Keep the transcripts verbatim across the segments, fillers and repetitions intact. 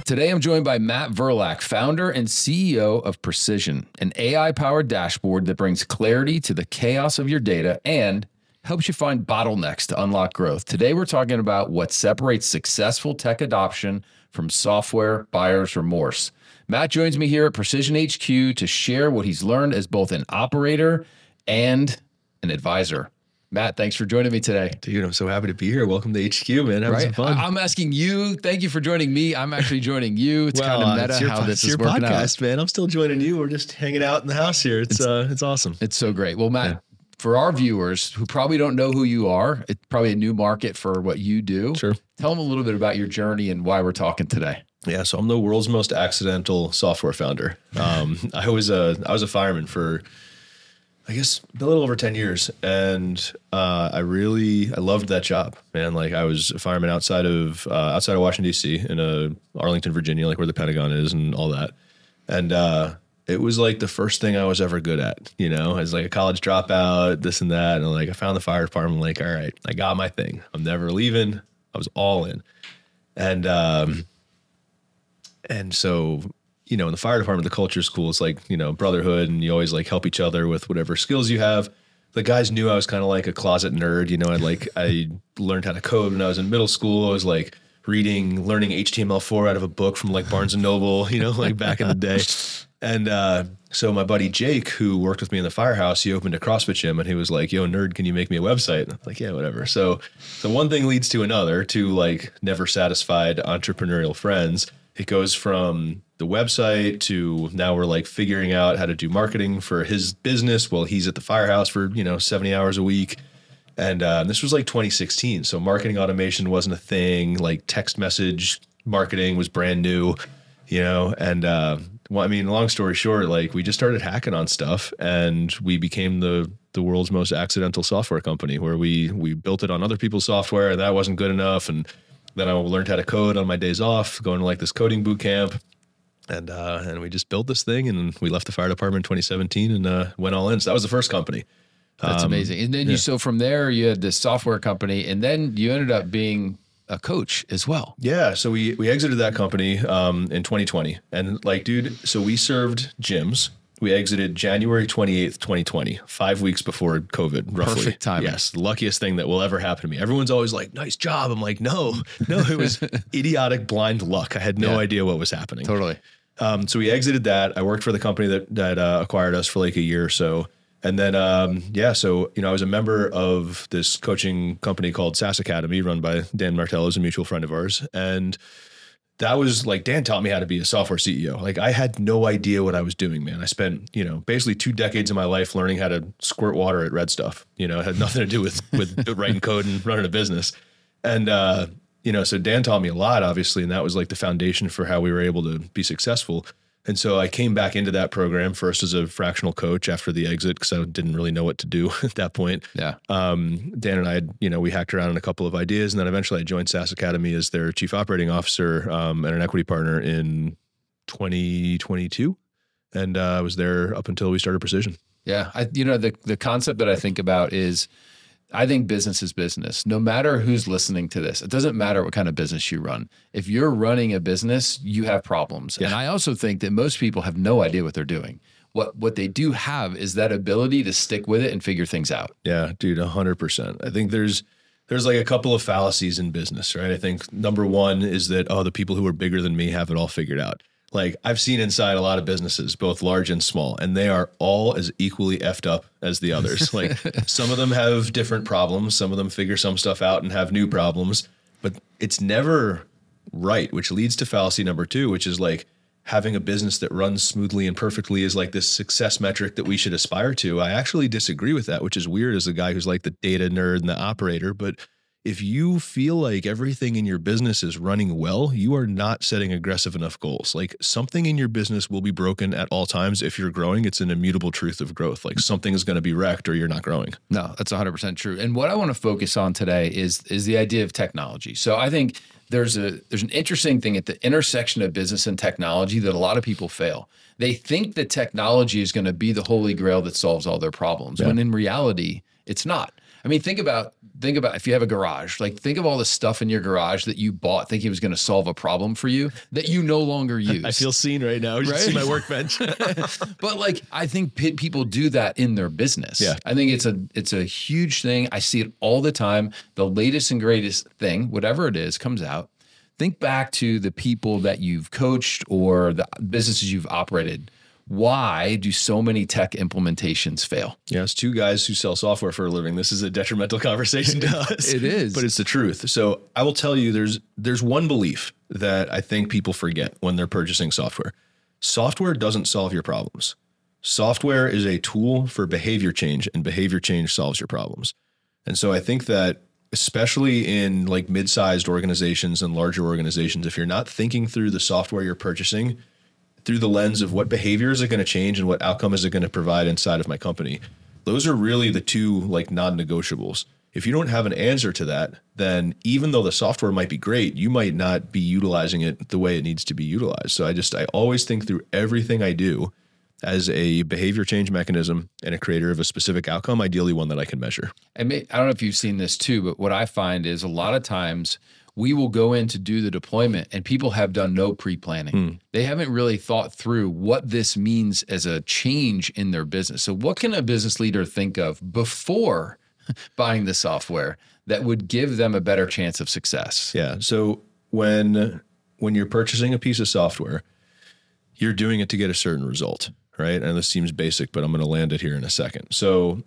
Today, I'm joined by Matt Verlaque, founder and C E O of Precision, an A I-powered dashboard that brings clarity to the chaos of your data and helps you find bottlenecks to unlock growth. Today, we're talking about what separates successful tech adoption from software buyer's remorse. Matt joins me here at Precision H Q to share what he's learned as both an operator and an advisor. Matt, thanks for joining me today. Dude, I'm so happy to be here. Welcome to H Q, man. Having right? some fun. I'm asking you. Thank you for joining me. I'm actually joining you. It's well, kind of meta it's your, how this it's is your working podcast, out. man. I'm still joining you. We're just hanging out in the house here. It's, It's- uh, it's awesome. It's so great. Well, Matt, Yeah. for our viewers who probably don't know who you are, it's probably a new market for what you do. Sure. Tell them a little bit about your journey and why we're talking today. Yeah, so I'm the world's most accidental software founder. Um, I was a I was a fireman for, I guess, a little over ten years, and uh, I really I loved that job, man. Like I was a fireman outside of uh, outside of Washington D C in uh, Arlington, Virginia, like where the Pentagon is and all that, and uh, it was like the first thing I was ever good at. You know, as like a college dropout, this and that, and like I found the fire department. Like, all right, I got my thing. I'm never leaving. I was all in, and. Um, And so, you know, in the fire department, the culture is cool. It's like, you know, brotherhood, and you always like help each other with whatever skills you have. The guys knew I was kind of like a closet nerd. You know, I like, I learned how to code when I was in middle school. I was like reading, learning H T M L four out of a book from like Barnes and Noble, you know, like back in the day. And uh, so my buddy Jake, who worked with me in the firehouse, he opened a CrossFit gym and he was like, yo, nerd, can you make me a website? And I was like, yeah, whatever. So, so one thing leads to another, to like never satisfied entrepreneurial friends. It goes from the website to now we're like figuring out how to do marketing for his business while he's at the firehouse for, you know, seventy hours a week. And uh, this was like twenty sixteen. So marketing automation wasn't a thing. Like text message marketing was brand new, you know, and uh, well, I mean, long story short, like we just started hacking on stuff and we became the the world's most accidental software company where we we built it on other people's software. And that wasn't good enough. And then I learned how to code on my days off, going to like this coding boot camp. And uh, and we just built this thing, and we left the fire department in twenty seventeen and uh, went all in. So that was the first company. That's Um, amazing. And then yeah. you, so from there, you had this software company, and then you ended up being a coach as well. Yeah. So we we exited that company um, in twenty twenty. And like, dude, so we served gyms. We exited January twenty-eighth, twenty twenty, five weeks before COVID, roughly. Perfect timing. Yes. The luckiest thing that will ever happen to me. Everyone's always like, nice job. I'm like, no, no, it was idiotic blind luck. I had no Yeah. idea what was happening. Totally. Um, so we exited that. I worked for the company that, that uh, acquired us for like a year or so. And then, um, yeah, so, you know, I was a member of this coaching company called SaaS Academy run by Dan Martello, who's a mutual friend of ours. And that was like, Dan taught me how to be a software C E O. Like I had no idea what I was doing, man. I spent, you know, basically two decades of my life learning how to squirt water at Red Stuff. You know, it had nothing to do with, with writing code and running a business. And, uh, you know, so Dan taught me a lot, obviously, and that was like the foundation for how we were able to be successful. And so I came back into that program first as a fractional coach after the exit because I didn't really know what to do at that point. Yeah. Um, Dan and I had, you know, we hacked around on a couple of ideas, and then eventually I joined SaaS Academy as their chief operating officer um, and an equity partner in twenty twenty-two. And uh, I was there up until we started Precision. Yeah. I, you know, the, the concept that I think about is I think business is business. No matter who's listening to this, it doesn't matter what kind of business you run. If you're running a business, you have problems. Yeah. And I also think that most people have no idea what they're doing. What what they do have is that ability to stick with it and figure things out. Yeah, dude, a hundred percent. I think there's there's like a couple of fallacies in business, right? I think number one is that, oh, the people who are bigger than me have it all figured out. Like I've seen inside a lot of businesses, both large and small, and they are all as equally effed up as the others. Like some of them have different problems. Some of them figure some stuff out and have new problems, but it's never right, which leads to fallacy number two, which is like having a business that runs smoothly and perfectly is like this success metric that we should aspire to. I actually disagree with that, which is weird as a guy who's like the data nerd and the operator, but if you feel like everything in your business is running well, you are not setting aggressive enough goals. Like something in your business will be broken at all times. If you're growing, it's an immutable truth of growth. Like something is going to be wrecked or you're not growing. No, that's one hundred percent true. And what I want to focus on today is is the idea of technology. So I think there's a there's an interesting thing at the intersection of business and technology that a lot of people fail. They think that technology is going to be the holy grail that solves all their problems, Yeah. when in reality, it's not. I mean, think about think about if you have a garage, like think of all the stuff in your garage that you bought thinking it was going to solve a problem for you that you no longer use. I feel seen right now. You Right? see my workbench. But like, I think pe- people do that in their business. Yeah. I think it's a it's a huge thing. I see it all the time. The latest and greatest thing, whatever it is, comes out. Think back to the people that you've coached or the businesses you've operated. Why do so many tech implementations fail? Yeah, it's two guys who sell software for a living. This is a detrimental conversation to us. It is. But it's the truth. So I will tell you, there's there's one belief that I think people forget when they're purchasing software. Software doesn't solve your problems. Software is a tool for behavior change, and behavior change solves your problems. And so I think that especially in like mid-sized organizations and larger organizations, if you're not thinking through the software you're purchasing through the lens of what behaviors are going to change and what outcome is it going to provide inside of my company, those are really the two like non-negotiables. If you don't have an answer to that, then even though the software might be great, you might not be utilizing it the way it needs to be utilized. So I just, I always think through everything I do as a behavior change mechanism and a creator of a specific outcome, ideally one that I can measure. And may, I don't know if you've seen this too, but what I find is a lot of times we will go in to do the deployment and people have done no pre-planning. Hmm. They haven't really thought through what this means as a change in their business. So what can a business leader think of before buying the software that would give them a better chance of success? Yeah. So when, when you're purchasing a piece of software, you're doing it to get a certain result, right? And this seems basic, but I'm going to land it here in a second. So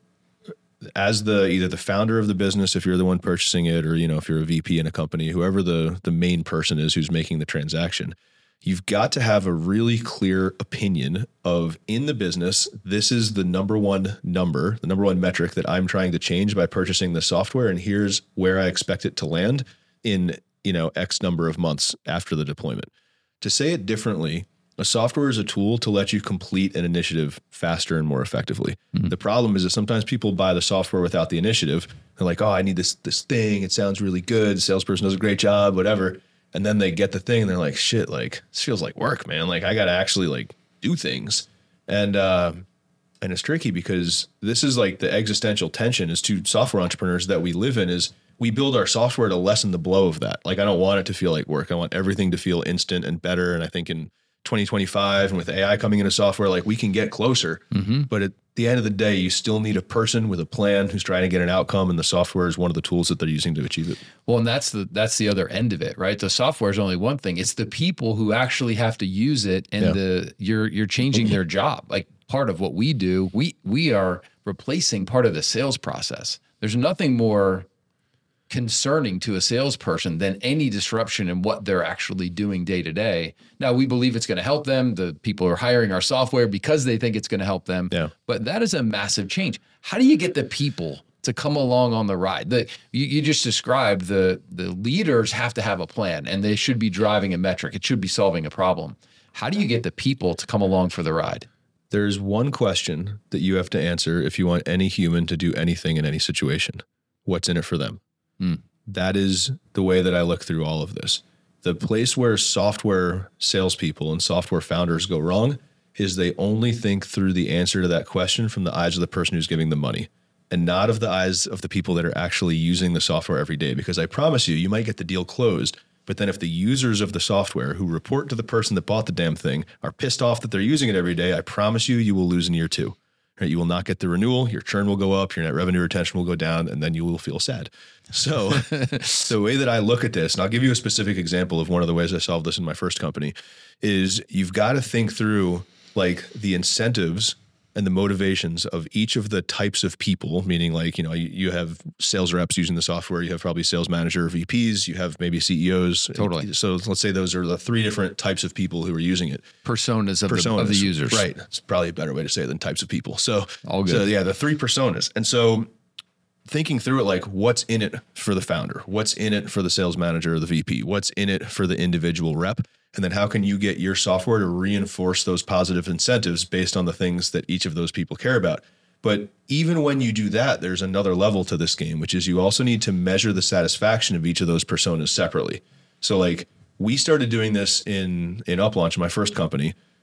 as the either the founder of the business, if you're the one purchasing it, or you know if you're a V P in a company, whoever the the main person is who's making the transaction, you've got to have a really clear opinion of in the business, this is the number one number, the number one metric that I'm trying to change by purchasing the software, and here's where I expect it to land in you know X number of months after the deployment. To say it differently, a software is a tool to let you complete an initiative faster and more effectively. Mm-hmm. The problem is that sometimes people buy the software without the initiative. They're like, oh, I need this this thing. It sounds really good. The salesperson does a great job, whatever. And then they get the thing and they're like, shit, like this feels like work, man. Like I got to actually like do things. And, uh, and it's tricky because this is like the existential tension as to software entrepreneurs that we live in is we build our software to lessen the blow of that. Like I don't want it to feel like work. I want everything to feel instant and better. And I think in twenty twenty-five and with A I coming into software, like we can get closer, mm-hmm. but at the end of the day, you still need a person with a plan who's trying to get an outcome, and the software is one of the tools that they're using to achieve it. Well, and that's the that's the other end of it, right? The software is only one thing. It's the people who actually have to use it, and yeah. the you're you're changing their job. Like part of what we do, we we are replacing part of the sales process. There's nothing more concerning to a salesperson than any disruption in what they're actually doing day to day. Now, we believe it's going to help them. The people are hiring our software because they think it's going to help them. Yeah. But that is a massive change. How do you get the people to come along on the ride? The, you, you just described the, the leaders have to have a plan and they should be driving a metric. It should be solving a problem. How do you get the people to come along for the ride? There's one question that you have to answer if you want any human to do anything in any situation. What's in it for them? Mm. That is the way that I look through all of this. The place where software salespeople and software founders go wrong is they only think through the answer to that question from the eyes of the person who's giving them money and not of the eyes of the people that are actually using the software every day. Because I promise you, you might get the deal closed, but then if the users of the software who report to the person that bought the damn thing are pissed off that they're using it every day, I promise you, you will lose in year two. Right? You will not get the renewal, your churn will go up, your net revenue retention will go down, and then you will feel sad. So the way that I look at this, and I'll give you a specific example of one of the ways I solved this in my first company, is you've got to think through like the incentives and the motivations of each of the types of people, meaning like, you know, you, you have sales reps using the software, you have probably sales manager, V Ps, you have maybe C E Os. Totally. So let's say those are the three different types of people who are using it. Personas of, personas, the, of the users. Right. It's probably a better way to say it than types of people. So, All good. So yeah, the three personas. And so thinking through it, like what's in it for the founder? What's in it for the sales manager or the V P? What's in it for the individual rep? And then how can you get your software to reinforce those positive incentives based on the things that each of those people care about? But even when you do that, there's another level to this game, which is you also need to measure the satisfaction of each of those personas separately. So like we started doing this in, in UpLaunch, my first company,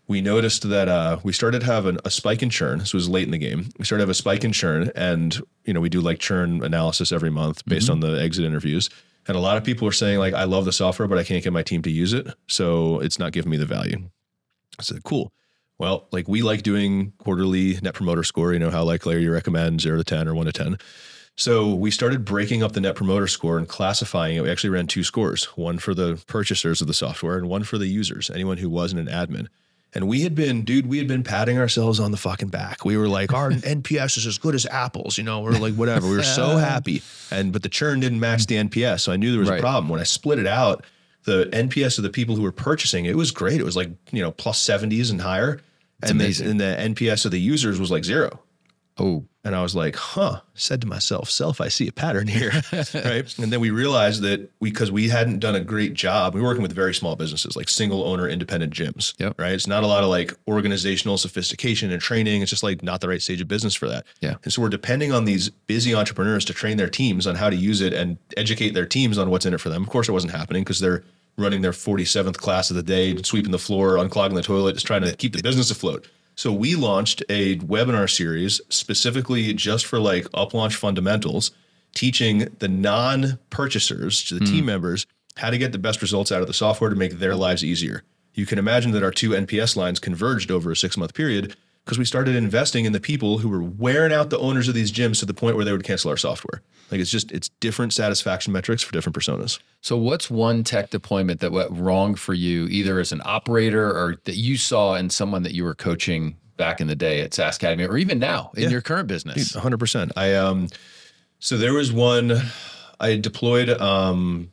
we noticed that uh, we started having a spike in churn. This was late in the game. We started to have a spike in churn, and you know we do like churn analysis every month based mm-hmm. on the exit interviews. And a lot of people are saying like, I love the software, but I can't get my team to use it, so it's not giving me the value. I said, cool. Well, like we like doing quarterly net promoter score. You know how like Larry you recommend zero to ten or one to ten. So we started breaking up the net promoter score and classifying it. We actually ran two scores, one for the purchasers of the software and one for the users, anyone who wasn't an admin. And we had been, dude, we had been patting ourselves on the fucking back. We were like, our N P S is as good as Apple's, you know, we're like, whatever. We were so happy. And, but the churn didn't match the N P S. So I knew there was right. a problem. When I split it out, the N P S of the people who were purchasing, it was great. It was like, you know, plus seventies and higher. That's and amazing. The, and the N P S of the users was like zero. Oh, and I was like, huh, said to myself, self, I see a pattern here. Right. And then we realized that we, cause we hadn't done a great job. We were working with very small businesses, like single owner, independent gyms. Yep. Right. It's not a lot of like organizational sophistication and training. It's just like not the right stage of business for that. Yeah. And so we're depending on these busy entrepreneurs to train their teams on how to use it and educate their teams on what's in it for them. Of course, it wasn't happening because they're running their forty-seventh class of the day, sweeping the floor, unclogging the toilet, just trying to keep the business afloat. So we launched a webinar series specifically just for like UpLaunch fundamentals, teaching the non-purchasers, to the mm. team members, how to get the best results out of the software to make their lives easier. You can imagine that our two N P S lines converged over a six-month period because we started investing in the people who were wearing out the owners of these gyms to the point where they would cancel our software. Like it's just, it's different satisfaction metrics for different personas. So what's one tech deployment that went wrong for you, either as an operator or that you saw in someone that you were coaching back in the day at SaaS Academy, or even now in yeah. your current business? one hundred percent. I, um, so there was one, I deployed um,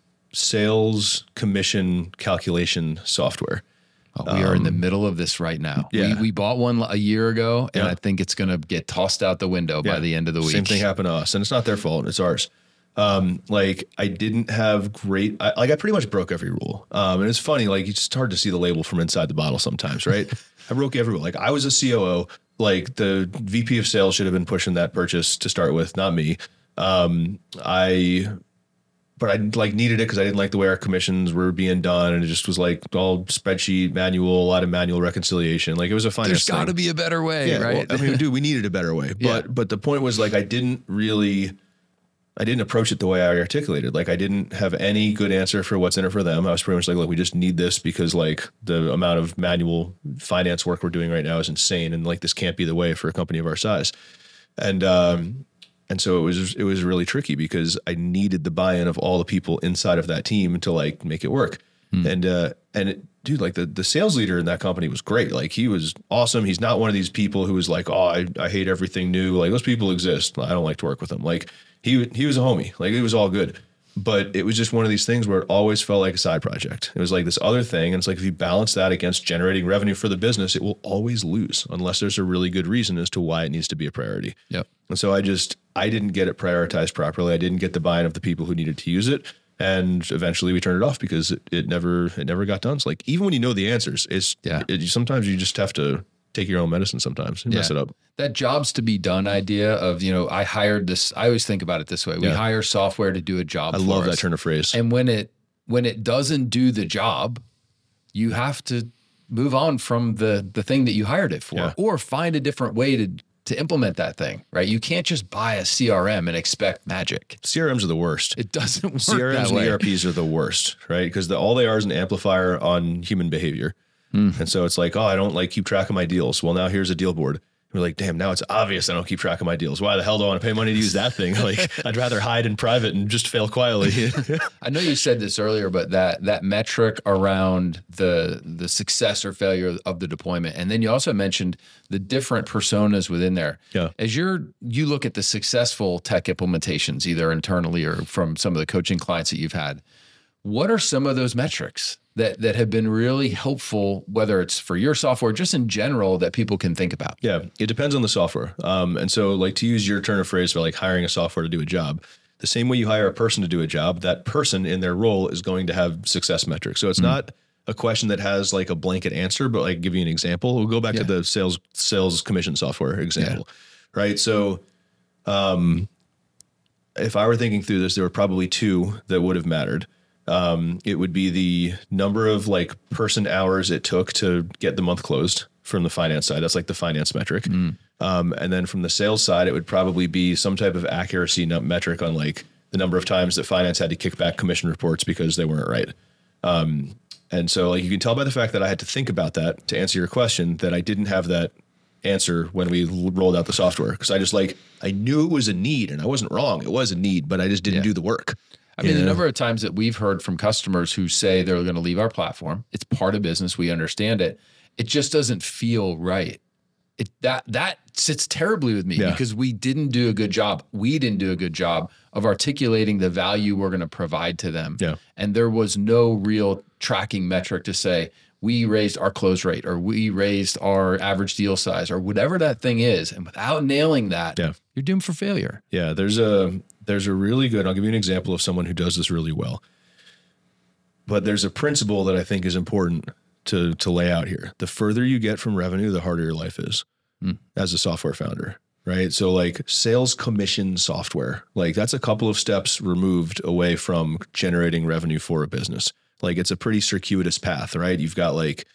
sales commission calculation software. Oh, we are um, in the middle of this right now. Yeah. We, we bought one a year ago, and yeah. I think it's going to get tossed out the window yeah. by the end of the week. Same thing happened to us, and it's not their fault. It's ours. Um, like I didn't have great, I, like I pretty much broke every rule. Um, and it's funny, like it's hard to see the label from inside the bottle sometimes, right? I broke every rule. Like I was a C O O, like the V P of sales should have been pushing that purchase to start with, not me. Um, I... But I like needed it because I didn't like the way our commissions were being done. And it just was like all spreadsheet, manual, a lot of manual reconciliation. Like it was a finance There's got to be a better way, yeah, right? Well, I mean, dude, we needed a better way. But yeah. but the point was like I didn't really, I didn't approach it the way I articulated. Like I didn't have any good answer for what's in it for them. I was pretty much like, look, we just need this because like the amount of manual finance work we're doing right now is insane. And like this can't be the way for a company of our size. And um And so it was it was really tricky because I needed the buy-in of all the people inside of that team to like make it work. Mm. And uh, and it, dude, like the the sales leader in that company was great. Like he was awesome. He's not one of these people who was like, oh, I, I hate everything new. Like those people exist. I don't like to work with them. Like he he was a homie. Like it was all good. But it was just one of these things where it always felt like a side project. It was like this other thing. And it's like if you balance that against generating revenue for the business, it will always lose unless there's a really good reason as to why it needs to be a priority. Yep. And so I just, I didn't get it prioritized properly. I didn't get the buy-in of the people who needed to use it. And eventually we turned it off because it, it never, it never got done. So like, even when you know the answers, it's, yeah. it, sometimes you just have to take your own medicine sometimes and yeah. mess it up. That jobs to be done idea of, you know, I hired this, I always think about it this way. We yeah. hire software to do a job I for love us. that turn of phrase. And when it, when it doesn't do the job, you have to move on from the, the thing that you hired it for, yeah. or find a different way to, to implement that thing, right? You can't just buy a C R M and expect magic. C R Ms are the worst. It doesn't work C R Ms that and way. E R Ps are the worst, right? Because the, all they are is an amplifier on human behavior. Mm. And so it's like, oh, I don't like keep track of my deals. Well, now here's a deal board. We're like, damn, now it's obvious I don't keep track of my deals. Why the hell do I want to pay money to use that thing? Like, I'd rather hide in private and just fail quietly. I know you said this earlier, but that that metric around the the success or failure of the deployment, and then you also mentioned the different personas within there. Yeah. As you're you look at the successful tech implementations, either internally or from some of the coaching clients that you've had, what are some of those metrics that that have been really helpful, whether it's for your software, just in general, that people can think about? Yeah, it depends on the software. Um, and so like to use your turn of phrase for like hiring a software to do a job, the same way you hire a person to do a job, that person in their role is going to have success metrics. So it's mm-hmm. not a question that has like a blanket answer, but like give you an example. We'll go back yeah. to the sales sales commission software example, yeah. right? So um, if I were thinking through this, there were probably two that would have mattered. Um, it would be the number of like person hours it took to get the month closed from the finance side. That's like the finance metric. Mm. Um, and then from the sales side, it would probably be some type of accuracy metric on like the number of times that finance had to kick back commission reports because they weren't right. Um, and so like you can tell by the fact that I had to think about that to answer your question, that I didn't have that answer when we rolled out the software. Cause I just like, I knew it was a need and I wasn't wrong. It was a need, but I just didn't yeah. do the work. I mean, yeah. the number of times that we've heard from customers who say they're going to leave our platform, it's part of business. We understand it. It just doesn't feel right. It, that that sits terribly with me yeah. because we didn't do a good job. We didn't do a good job of articulating the value we're going to provide to them. Yeah. And there was no real tracking metric to say, we raised our close rate or we raised our average deal size or whatever that thing is. And without nailing that, yeah. you're doomed for failure. Yeah, there's a there's a really good, I'll give you an example of someone who does this really well. But there's a principle that I think is important to to lay out here. The further you get from revenue, the harder your life is mm. as a software founder, right? So like sales commission software, like that's a couple of steps removed away from generating revenue for a business. Like it's a pretty circuitous path, right? You've got like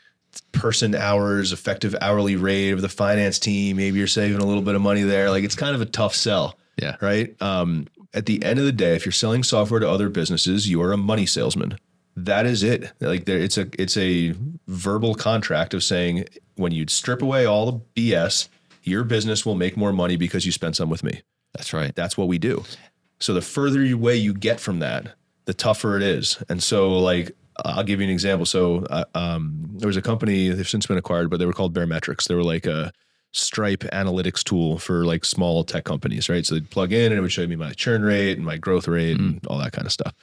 person hours, effective hourly rate of the finance team. Maybe you're saving a little bit of money there. Like it's kind of a tough sell. Yeah. Right. Um, at the end of the day, if you're selling software to other businesses, you are a money salesman. That is it. Like there, it's a, it's a verbal contract of saying when you strip away all the B S, your business will make more money because you spent some with me. That's right. That's what we do. So the further away you get from that, the tougher it is. And so like, I'll give you an example. So uh, um, there was a company, they've since been acquired, but they were called Baremetrics. They were like a Stripe analytics tool for like small tech companies, right? So they'd plug in and it would show me my churn rate and my growth rate mm. and all that kind of stuff.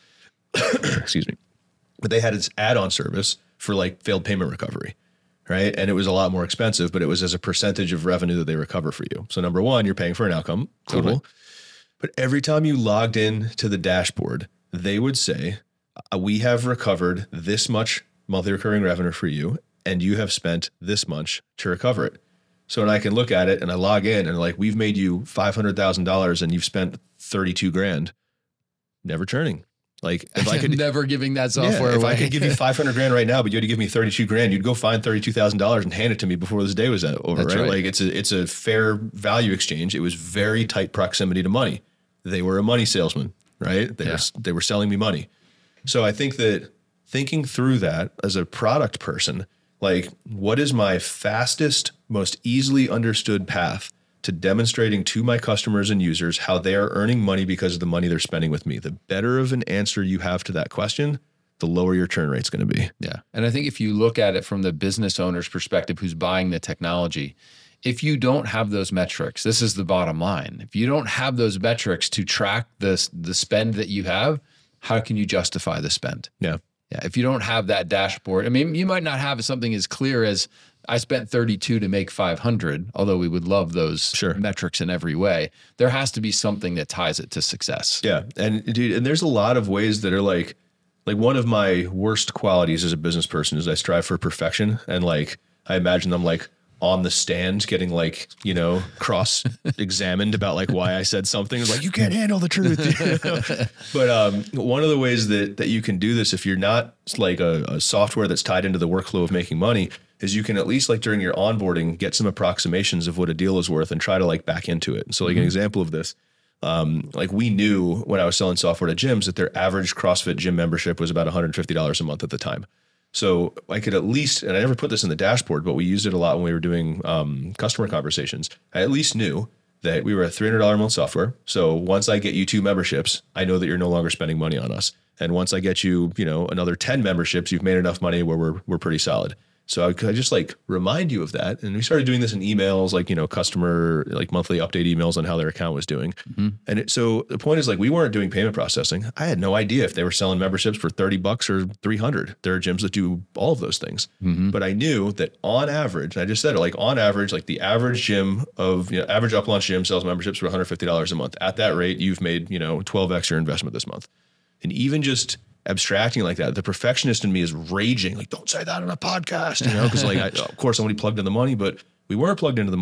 Excuse me. But they had its add-on service for like failed payment recovery, right? And it was a lot more expensive, but it was as a percentage of revenue that they recover for you. So number one, you're paying for an outcome. Cool. Totally. But every time you logged in to the dashboard, they would say, we have recovered this much monthly recurring revenue for you, and you have spent this much to recover it. So when I can look at it and I log in and like, we've made you five hundred thousand dollars and you've spent thirty-two grand, never churning. Like if I could never giving that software yeah, if away. I could give you five hundred grand right now, but you had to give me thirty-two grand, you'd go find thirty-two thousand dollars and hand it to me before this day was over. Right? right. Like it's a, it's a fair value exchange. It was very tight proximity to money. They were a money salesman, right? They, yeah. were, they were selling me money. So I think that thinking through that as a product person, like what is my fastest, most easily understood path to demonstrating to my customers and users how they are earning money because of the money they're spending with me? The better of an answer you have to that question, the lower your churn rate's going to be. Yeah. And I think if you look at it from the business owner's perspective, who's buying the technology, if you don't have those metrics, this is the bottom line. If you don't have those metrics to track the, the spend that you have, how can you justify the spend? Yeah. Yeah. If you don't have that dashboard, I mean, you might not have something as clear as I spent thirty-two to make five hundred, although we would love those sure. metrics in every way. There has to be something that ties it to success. Yeah. And dude, and there's a lot of ways that are like, like one of my worst qualities as a business person is I strive for perfection. And like, I imagine I'm like on the stand getting like, you know, cross examined about like why I said something. It's like, you can't handle the truth. You know? But um, one of the ways that, that you can do this, if you're not like a, a software that's tied into the workflow of making money, is you can at least like during your onboarding, get some approximations of what a deal is worth and try to like back into it. So like mm-hmm. an example of this, um, like we knew when I was selling software to gyms that their average CrossFit gym membership was about one hundred fifty dollars a month at the time. So I could at least, and I never put this in the dashboard, but we used it a lot when we were doing um, customer conversations. I at least knew that we were a three hundred dollars a month software. So once I get you two memberships, I know that you're no longer spending money on us. And once I get you, you know, another ten memberships, you've made enough money where we're we're pretty solid. So I could just like remind you of that. And we started doing this in emails, like, you know, customer, like monthly update emails on how their account was doing. Mm-hmm. And it, so the point is like, we weren't doing payment processing. I had no idea if they were selling memberships for thirty bucks or three hundred. There are gyms that do all of those things. Mm-hmm. But I knew that on average, and I just said it, like on average, like the average gym of, you know, average up launch gym sells memberships for one hundred fifty dollars a month. At that rate, you've made, you know, twelve X your investment this month. And even just abstracting like that, the perfectionist in me is raging, like, don't say that on a podcast, you know, because like, I, of course, somebody plugged in the money, but we weren't plugged into the money.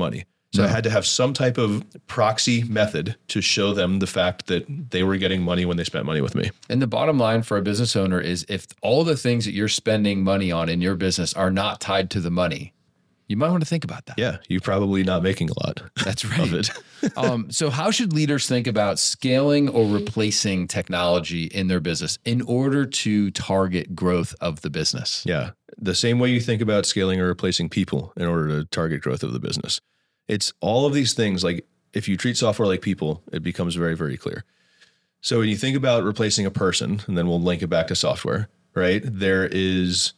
So No. I had to have some type of proxy method to show them the fact that they were getting money when they spent money with me. And the bottom line for a business owner is if all the things that you're spending money on in your business are not tied to the money, you might want to think about that. Yeah, you're probably not making a lot. That's right. Of it. um, so how should leaders think about scaling or replacing technology in their business in order to target growth of the business? Yeah, the same way you think about scaling or replacing people in order to target growth of the business. It's all of these things. Like if you treat software like people, it becomes very, very clear. So when you think about replacing a person, and then we'll link it back to software, right? There is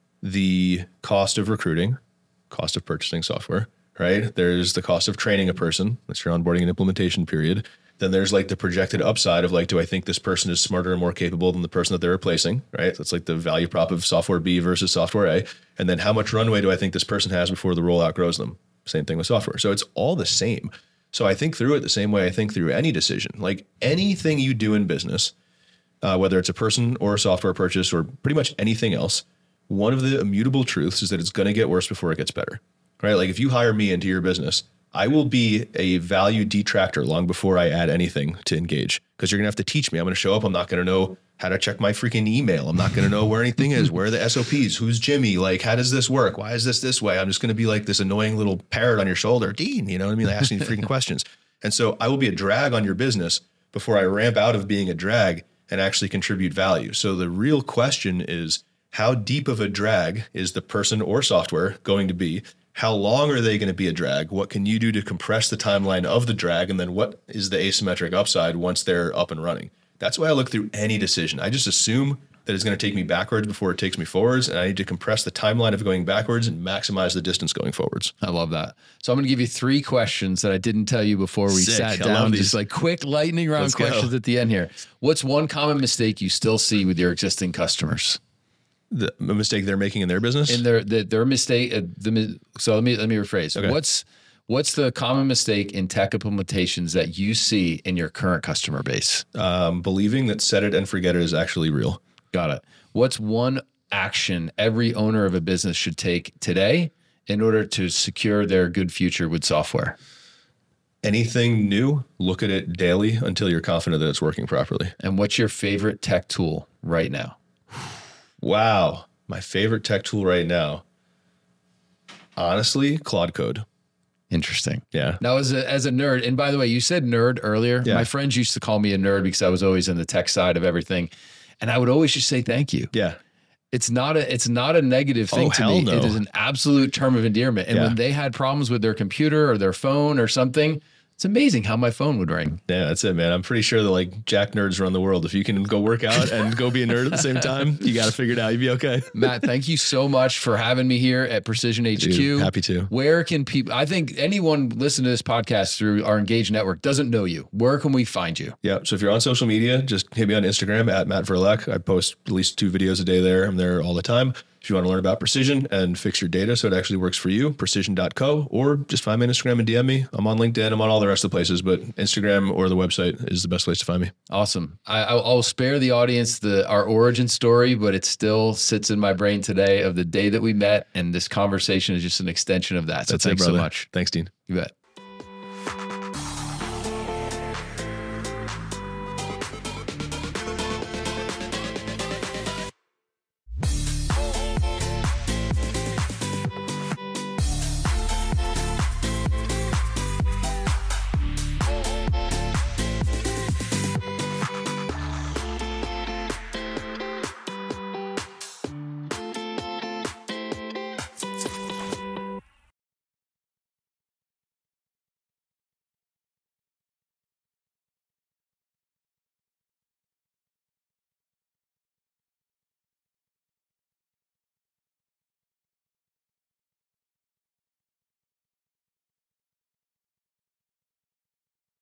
the cost of recruiting, cost of purchasing software, right? There's the cost of training a person. That's your onboarding and implementation period. Then there's like the projected upside of like, do I think this person is smarter and more capable than the person that they're replacing, right? That's like the value prop of software B versus software A. And then how much runway do I think this person has before the rollout grows them? Same thing with software. So it's all the same. So I think through it the same way I think through any decision. Like anything you do in business, uh, whether it's a person or a software purchase or pretty much anything else, one of the immutable truths is that it's going to get worse before it gets better, right? Like if you hire me into your business, I will be a value detractor long before I add anything to Engage because you're going to have to teach me. I'm going to show up. I'm not going to know how to check my freaking email. I'm not going to know where anything is. Where are the S O Ps? Who's Jimmy? Like, how does this work? Why is this this way? I'm just going to be like this annoying little parrot on your shoulder. Dean, you know what I mean? Like asking you freaking questions. And so I will be a drag on your business before I ramp out of being a drag and actually contribute value. So the real question is, how deep of a drag is the person or software going to be? How long are they going to be a drag? What can you do to compress the timeline of the drag? And then what is the asymmetric upside once they're up and running? That's why I look through any decision. I just assume that it's going to take me backwards before it takes me forwards. And I need to compress the timeline of going backwards and maximize the distance going forwards. I love that. So I'm going to give you three questions that I didn't tell you before we Sick. sat I love down. these. Just like quick lightning round Let's go. questions at the end here. What's one common mistake you still see with your existing customers? The a mistake they're making in their business? In their the, their mistake. Uh, the mi- so let me let me rephrase. Okay. What's what's the common mistake in tech implementations that you see in your current customer base? um, believing that set it and forget it is actually real. Got it. What's one action every owner of a business should take today in order to secure their good future with software? Anything new, look at it daily until you're confident that it's working properly. And what's your favorite tech tool right now? Wow. My favorite tech tool right now, honestly, Claude Code. Interesting. Yeah. Now, as a as a nerd, and by the way, you said nerd earlier. Yeah. My friends used to call me a nerd because I was always in the tech side of everything, and I would always just say thank you. Yeah. It's not a it's not a negative thing Oh, to hell me. no. It is an absolute term of endearment. And Yeah. when they had problems with their computer or their phone or something, it's amazing how my phone would ring. Yeah, that's it, man. I'm pretty sure that like jack nerds run the world. If you can go work out and go be a nerd at the same time, you got to figure it out. You'd be okay. Matt, thank you so much for having me here at Precision H Q. Dude, happy to. Where can people, I think anyone listening to this podcast through our Engage network doesn't know you. Where can we find you? Yeah. So if you're on social media, just hit me on Instagram at Matt Verlek. I post at least two videos a day there. I'm there all the time. If you want to learn about precision and fix your data so it actually works for you, precision dot co, or just find me on Instagram and D M me. I'm on LinkedIn. I'm on all the rest of the places, but Instagram or the website is the best place to find me. Awesome. I, I'll, I'll spare the audience the our origin story, but it still sits in my brain today of the day that we met, and this conversation is just an extension of that. So That's thanks it, so brother. much. Thanks, Dean. You bet.